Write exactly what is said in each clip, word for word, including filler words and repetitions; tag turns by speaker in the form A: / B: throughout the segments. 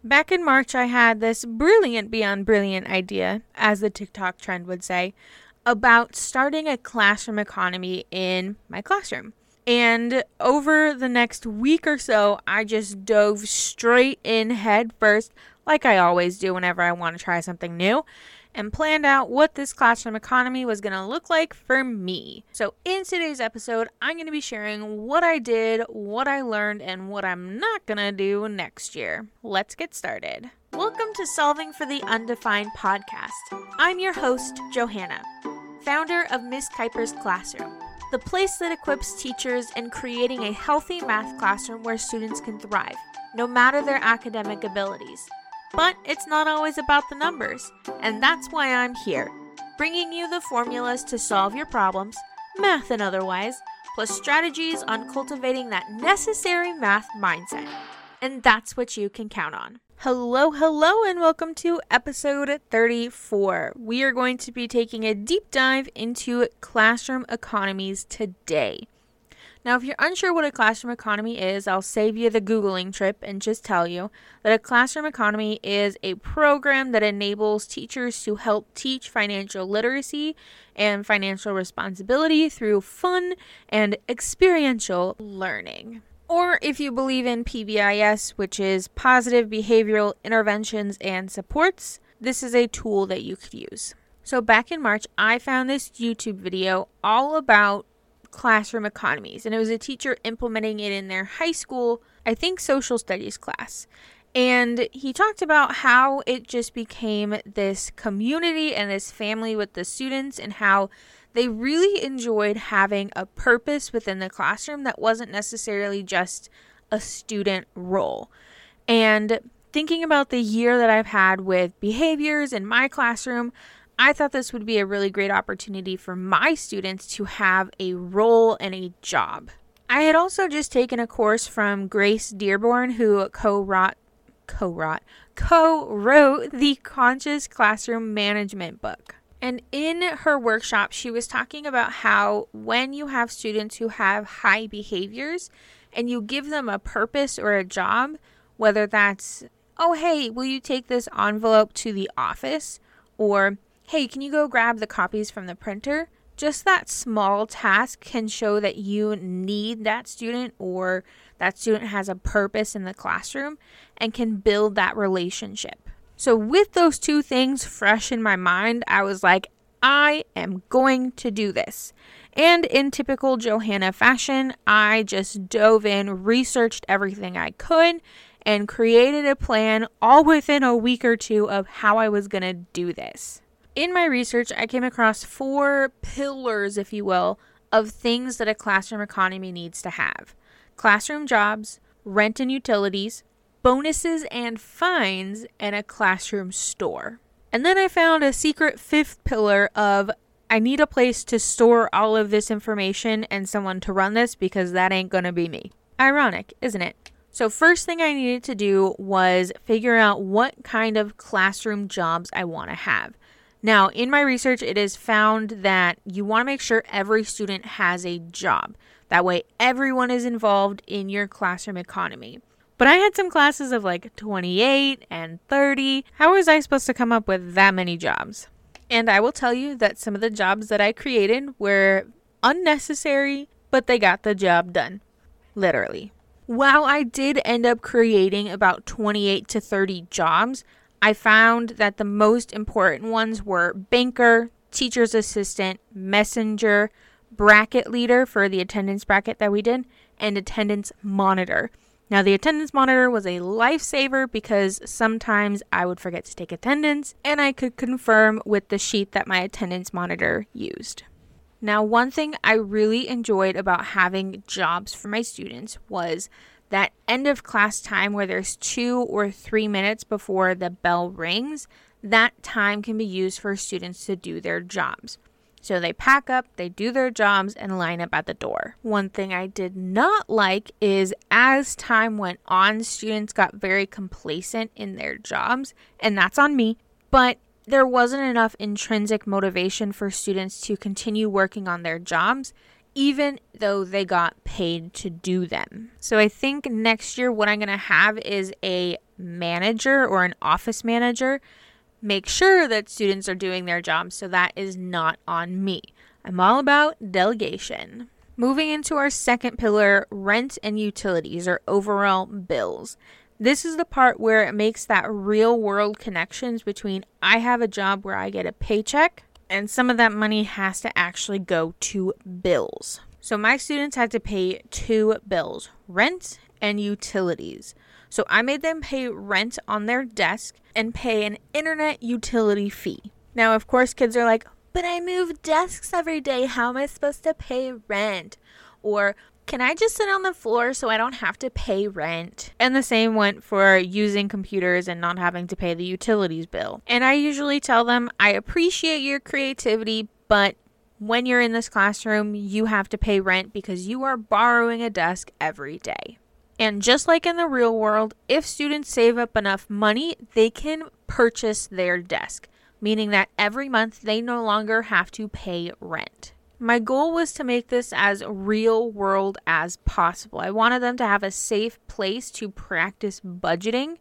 A: Back in March, I had this brilliant beyond brilliant idea, as the TikTok trend would say, about starting a classroom economy in my classroom. And over the next week or so, I just dove straight in head first, like I always do whenever I want to try something new, and planned out what this classroom economy was going to look like for me. So in today's episode, I'm going to be sharing what I did, what I learned, and what I'm not going to do next year. Let's get started. Welcome to Solving for the Undefined podcast. I'm your host, Johanna, founder of Miss Kuiper's Classroom, the place that equips teachers in creating a healthy math classroom where students can thrive, no matter their academic abilities. But it's not always about the numbers, and that's why I'm here, bringing you the formulas to solve your problems, math and otherwise, plus strategies on cultivating that necessary math mindset. And that's what you can count on. Hello, hello, and welcome to episode thirty-four. We are going to be taking a deep dive into classroom economies today. Now, if you're unsure what a classroom economy is, I'll save you the Googling trip and just tell you that a classroom economy is a program that enables teachers to help teach financial literacy and financial responsibility through fun and experiential learning. Or if you believe in P B I S, which is Positive Behavioral Interventions and Supports, this is a tool that you could use. So back in March, I found this YouTube video all about classroom economies, and it was a teacher implementing it in their high school, I think social studies class. And he talked about how it just became this community and this family with the students, and how they really enjoyed having a purpose within the classroom that wasn't necessarily just a student role. And thinking about the year that I've had with behaviors in my classroom, I thought this would be a really great opportunity for my students to have a role and a job. I had also just taken a course from Grace Dearborn, who co-wrote, co-wrote, co-wrote the Conscious Classroom Management book. And in her workshop, she was talking about how when you have students who have high behaviors and you give them a purpose or a job, whether that's, oh, hey, will you take this envelope to the office? Or, hey, can you go grab the copies from the printer? Just that small task can show that you need that student, or that student has a purpose in the classroom and can build that relationship. So with those two things fresh in my mind, I was like, I am going to do this. And in typical Johanna fashion, I just dove in, researched everything I could, and created a plan all within a week or two of how I was going to do this. In my research, I came across four pillars, if you will, of things that a classroom economy needs to have: classroom jobs, rent and utilities, bonuses and fines, and a classroom store. And then I found a secret fifth pillar of I need a place to store all of this information and someone to run this, because that ain't gonna be me. Ironic, isn't it? So first thing I needed to do was figure out what kind of classroom jobs I want to have. Now, in my research, it is found that you want to make sure every student has a job. That way, everyone is involved in your classroom economy. But I had some classes of like twenty-eight and thirty. How was I supposed to come up with that many jobs? And I will tell you that some of the jobs that I created were unnecessary, but they got the job done. Literally. While I did end up creating about twenty-eight to thirty jobs, I found that the most important ones were banker, teacher's assistant, messenger, bracket leader for the attendance bracket that we did, and attendance monitor. Now, the attendance monitor was a lifesaver because sometimes I would forget to take attendance, and I could confirm with the sheet that my attendance monitor used. Now, one thing I really enjoyed about having jobs for my students was that end of class time where there's two or three minutes before the bell rings. That time can be used for students to do their jobs. So they pack up, they do their jobs, and line up at the door. One thing I did not like is as time went on, students got very complacent in their jobs, and that's on me. But there wasn't enough intrinsic motivation for students to continue working on their jobs, even though they got paid to do them. So I think next year what I'm going to have is a manager or an office manager, make sure that students are doing their job, so that is not on me. I'm all about delegation. Moving into our second pillar, rent and utilities, or overall bills. This is the part where it makes that real world connections between I have a job where I get a paycheck and some of that money has to actually go to bills. So my students had to pay two bills, rent and utilities. So I made them pay rent on their desk and pay an internet utility fee. Now, of course, kids are like, but I move desks every day. How am I supposed to pay rent? Or can I just sit on the floor so I don't have to pay rent? And the same went for using computers and not having to pay the utilities bill. And I usually tell them, I appreciate your creativity, but when you're in this classroom, you have to pay rent because you are borrowing a desk every day. And just like in the real world, if students save up enough money, they can purchase their desk, meaning that every month they no longer have to pay rent. My goal was to make this as real world as possible. I wanted them to have a safe place to practice budgeting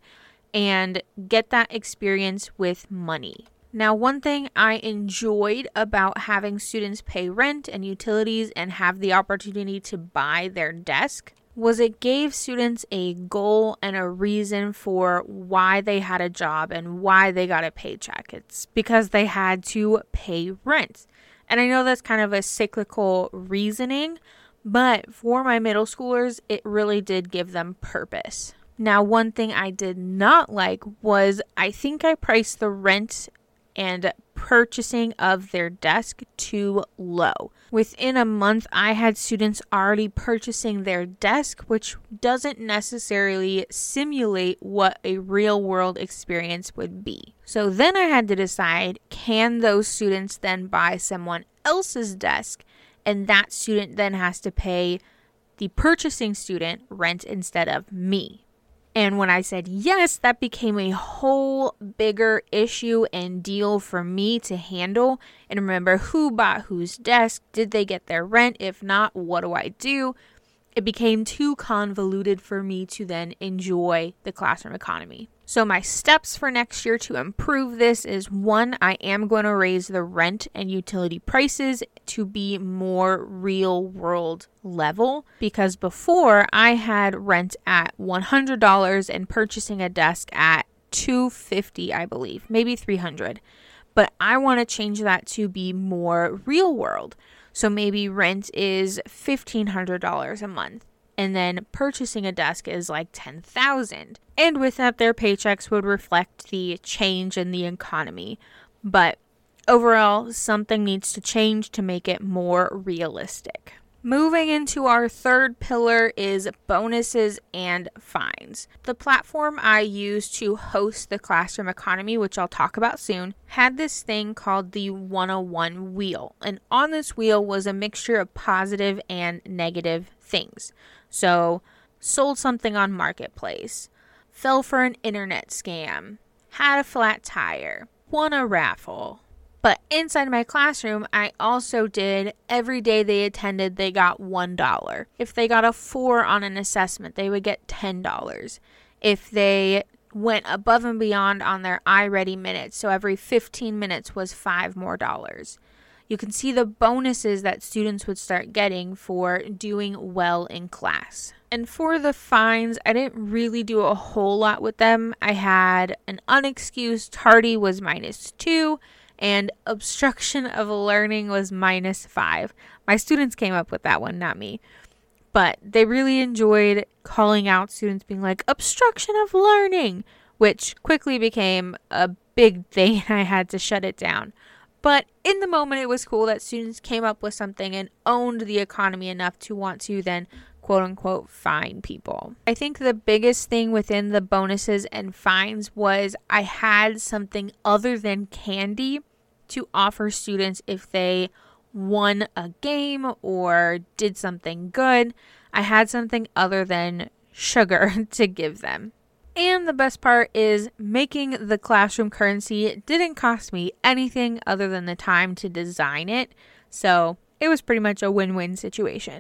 A: and get that experience with money. Now, one thing I enjoyed about having students pay rent and utilities and have the opportunity to buy their desk was it gave students a goal and a reason for why they had a job and why they got a paycheck. It's because they had to pay rent. And I know that's kind of a cyclical reasoning, but for my middle schoolers, it really did give them purpose. Now, one thing I did not like was I think I priced the rent and purchasing of their desk too low. Within a month, I had students already purchasing their desk, which doesn't necessarily simulate what a real world experience would be. So then I had to decide, can those students then buy someone else's desk? And that student then has to pay the purchasing student rent instead of me. And when I said yes, that became a whole bigger issue and deal for me to handle and remember who bought whose desk. Did they get their rent? If not, what do I do? It became too convoluted for me to then enjoy the classroom economy. So my steps for next year to improve this is, one, I am going to raise the rent and utility prices to be more real world level, because before I had rent at one hundred dollars and purchasing a desk at two hundred fifty dollars, I believe, maybe three hundred dollars. But I want to change that to be more real world. So maybe rent is fifteen hundred dollars a month. And then purchasing a desk is like ten thousand dollars. And with that, their paychecks would reflect the change in the economy. But overall, something needs to change to make it more realistic. Moving into our third pillar is bonuses and fines. The platform I use to host the classroom economy, which I'll talk about soon, had this thing called the one oh one wheel. And on this wheel was a mixture of positive and negative things. So, sold something on Marketplace, fell for an internet scam, had a flat tire, won a raffle. But inside my classroom, I also did every day they attended, they got one dollar. If they got a four on an assessment, they would get ten dollars. If they went above and beyond on their iReady minutes, so every fifteen minutes was five more dollars. You can see the bonuses that students would start getting for doing well in class. And for the fines, I didn't really do a whole lot with them. I had an unexcused tardy was minus two, and obstruction of learning was minus five. My students came up with that one, not me. But they really enjoyed calling out students being like, obstruction of learning, which quickly became a big thing. I had to shut it down. But in the moment, it was cool that students came up with something and owned the economy enough to want to then, quote unquote, fine people. I think the biggest thing within the bonuses and fines was I had something other than candy to offer students if they won a game or did something good. I had something other than sugar to give them. And the best part is making the classroom currency didn't cost me anything other than the time to design it. So it was pretty much a win-win situation.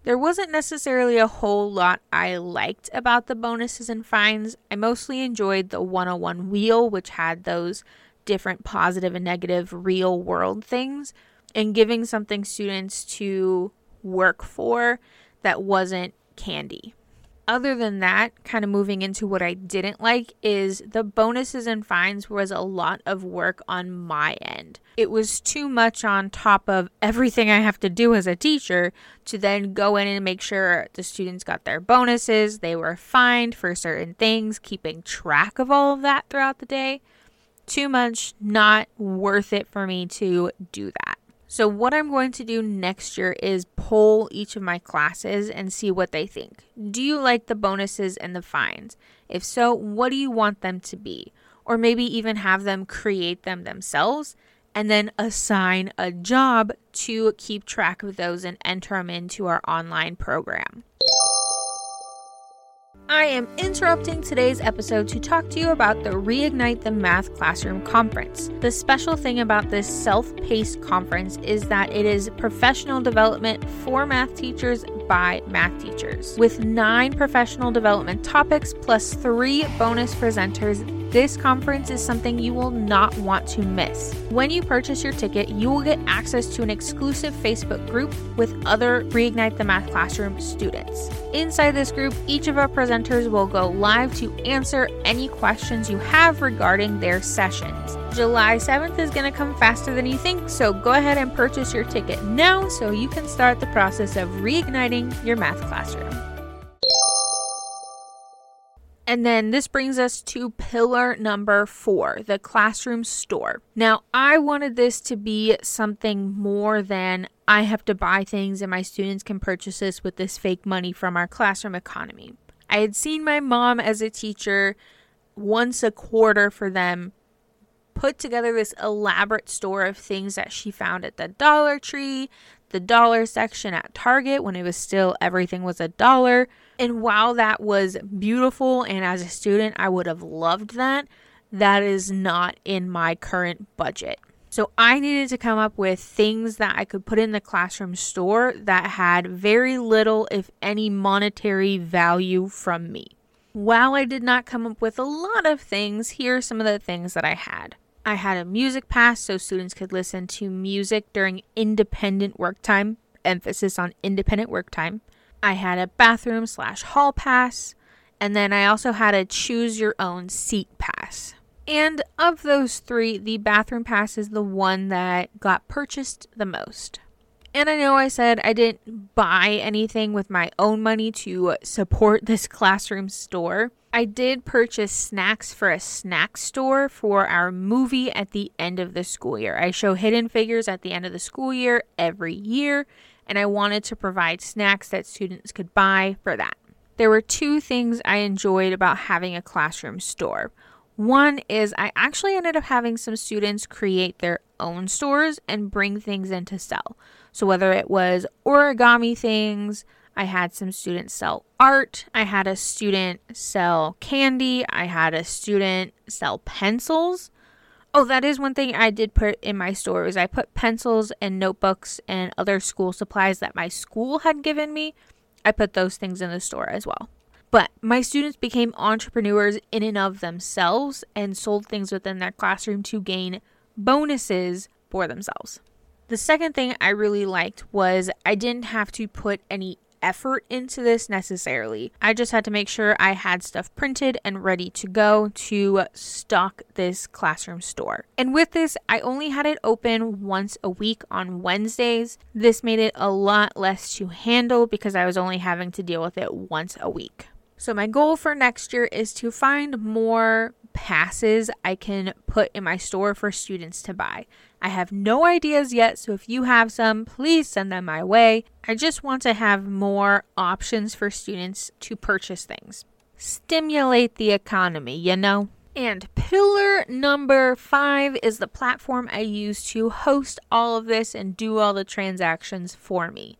A: There wasn't necessarily a whole lot I liked about the bonuses and fines. I mostly enjoyed the one oh one wheel, which had those different positive and negative real world things, and giving something students to work for that wasn't candy. Other than that, kind of moving into what I didn't like, is the bonuses and fines was a lot of work on my end. It was too much on top of everything I have to do as a teacher to then go in and make sure the students got their bonuses, they were fined for certain things, keeping track of all of that throughout the day. Too much, not worth it for me to do that. So what I'm going to do next year is poll each of my classes and see what they think. Do you like the bonuses and the fines? If so, what do you want them to be? Or maybe even have them create them themselves and then assign a job to keep track of those and enter them into our online program. I am interrupting today's episode to talk to you about the Reignite the Math Classroom Conference. The special thing about this self-paced conference is that it is professional development for math teachers by math teachers. With nine professional development topics plus three bonus presenters, this conference is something you will not want to miss. When you purchase your ticket, you will get access to an exclusive Facebook group with other Reignite the Math Classroom students. Inside this group, each of our presenters will go live to answer any questions you have regarding their sessions. July seventh is going to come faster than you think, so go ahead and purchase your ticket now so you can start the process of reigniting your math classroom. And then this brings us to pillar number four, the classroom store. Now, I wanted this to be something more than I have to buy things and my students can purchase this with this fake money from our classroom economy. I had seen my mom as a teacher once a quarter for them put together this elaborate store of things that she found at the Dollar Tree, the dollar section at Target when it was still everything was a dollar. And while that was beautiful and as a student I would have loved that, that is not in my current budget. So I needed to come up with things that I could put in the classroom store that had very little, if any, monetary value from me. While I did not come up with a lot of things, here are some of the things that I had. I had a music pass so students could listen to music during independent work time, emphasis on independent work time. I had a bathroom slash hall pass, and then I also had a choose your own seat pass. And of those three, the bathroom pass is the one that got purchased the most. And I know I said I didn't buy anything with my own money to support this classroom store. I did purchase snacks for a snack store for our movie at the end of the school year. I show Hidden Figures at the end of the school year every year, and I wanted to provide snacks that students could buy for that. There were two things I enjoyed about having a classroom store. One is I actually ended up having some students create their own stores and bring things in to sell. So whether it was origami things, I had some students sell art, I had a student sell candy, I had a student sell pencils. Oh, that is one thing I did put in my store is I put pencils and notebooks and other school supplies that my school had given me. I put those things in the store as well. But my students became entrepreneurs in and of themselves and sold things within their classroom to gain bonuses for themselves. The second thing I really liked was I didn't have to put any effort into this necessarily. I just had to make sure I had stuff printed and ready to go to stock this classroom store. And with this, I only had it open once a week on Wednesdays. This made it a lot less to handle because I was only having to deal with it once a week. So my goal for next year is to find more passes I can put in my store for students to buy. I have no ideas yet, so if you have some, please send them my way. I just want to have more options for students to purchase things. Stimulate the economy, you know? And pillar number five is the platform I use to host all of this and do all the transactions for me.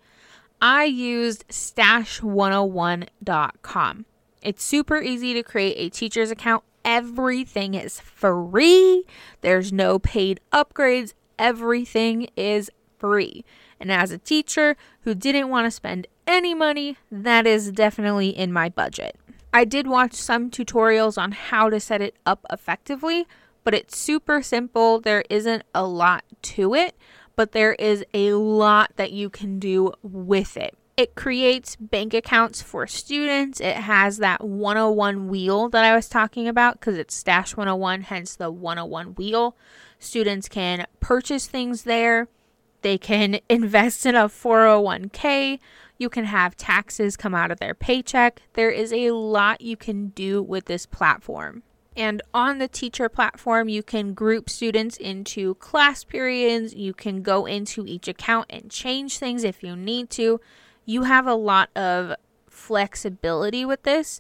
A: I used stash one oh one dot com. It's super easy to create a teacher's account. Everything is free. There's no paid upgrades. Everything is free. And as a teacher who didn't want to spend any money, that is definitely in my budget. I did watch some tutorials on how to set it up effectively, but it's super simple. There isn't a lot to it, but there is a lot that you can do with it. It creates bank accounts for students. It has that one oh one wheel that I was talking about because it's Stash one oh one, hence the one oh one wheel. Students can purchase things there. They can invest in a four oh one k. You can have taxes come out of their paycheck. There is a lot you can do with this platform. And on the teacher platform, you can group students into class periods. You can go into each account and change things if you need to. You have a lot of flexibility with this.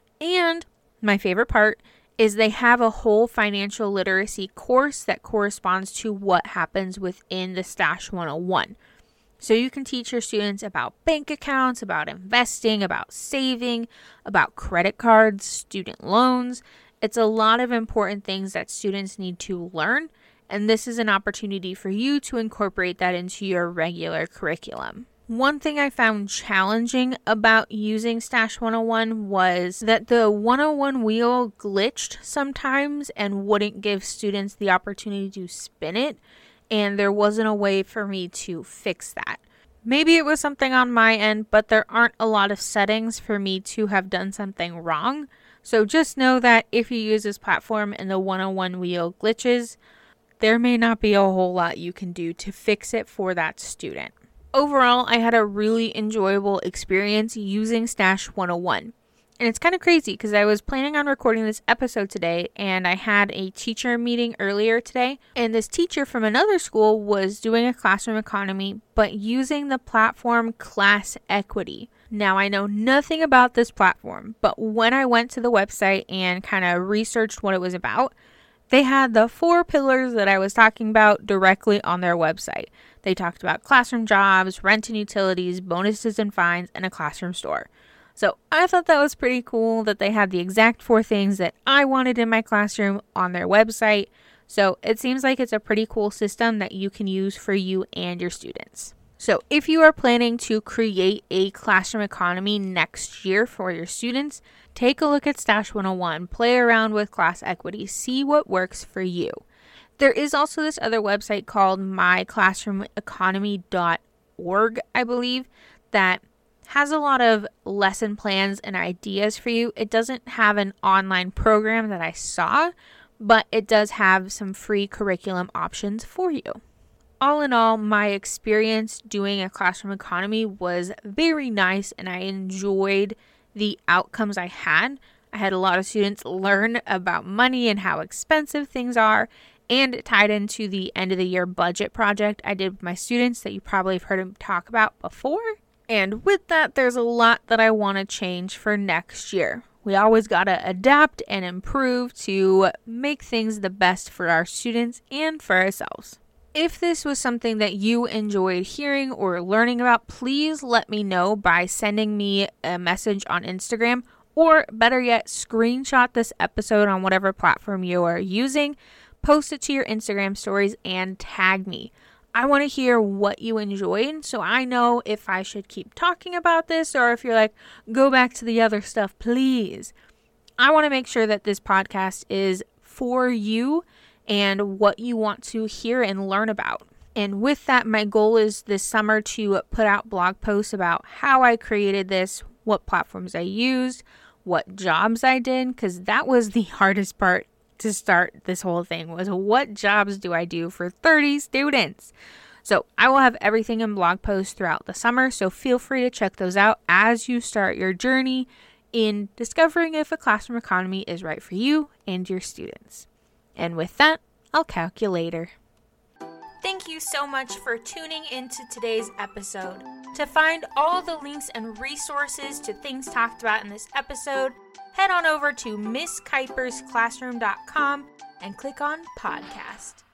A: And my favorite part is they have a whole financial literacy course that corresponds to what happens within the Stash one oh one. So you can teach your students about bank accounts, about investing, about saving, about credit cards, student loans. It's a lot of important things that students need to learn, and this is an opportunity for you to incorporate that into your regular curriculum. One thing I found challenging about using Stash one oh one was that the one oh one wheel glitched sometimes and wouldn't give students the opportunity to spin it, and there wasn't a way for me to fix that. Maybe it was something on my end, but there aren't a lot of settings for me to have done something wrong. So just know that if you use this platform and the one oh one wheel glitches, there may not be a whole lot you can do to fix it for that student. Overall, I had a really enjoyable experience using Stash one oh one. And it's kind of crazy because I was planning on recording this episode today and I had a teacher meeting earlier today. And this teacher from another school was doing a classroom economy, but using the platform Class Equity. Now, I know nothing about this platform, but when I went to the website and kind of researched what it was about, they had the four pillars that I was talking about directly on their website. They talked about classroom jobs, rent and utilities, bonuses and fines, and a classroom store. So I thought that was pretty cool that they had the exact four things that I wanted in my classroom on their website. So it seems like it's a pretty cool system that you can use for you and your students. So if you are planning to create a classroom economy next year for your students, take a look at Stash one oh one, play around with Class Equity, see what works for you. There is also this other website called my classroom economy dot org, I believe, that has a lot of lesson plans and ideas for you. It doesn't have an online program that I saw, but it does have some free curriculum options for you. All in all, my experience doing a classroom economy was very nice and I enjoyed the outcomes I had. I had a lot of students learn about money and how expensive things are, and it tied into the end of the year budget project I did with my students that you probably have heard them talk about before. And with that, there's a lot that I want to change for next year. We always got to adapt and improve to make things the best for our students and for ourselves. If this was something that you enjoyed hearing or learning about, please let me know by sending me a message on Instagram, or better yet, screenshot this episode on whatever platform you are using, post it to your Instagram stories, and tag me. I want to hear what you enjoyed so I know if I should keep talking about this or if you're like, go back to the other stuff, please. I want to make sure that this podcast is for you and what you want to hear and learn about. And with that, my goal is this summer to put out blog posts about how I created this, what platforms I used, what jobs I did, because that was the hardest part to start this whole thing, was what jobs do I do for thirty students? So I will have everything in blog posts throughout the summer, so feel free to check those out as you start your journey in discovering if a classroom economy is right for you and your students. And with that, I'll catch you later. Thank you so much for tuning into today's episode. To find all the links and resources to things talked about in this episode, head on over to miss kuipers classroom dot com and click on podcast.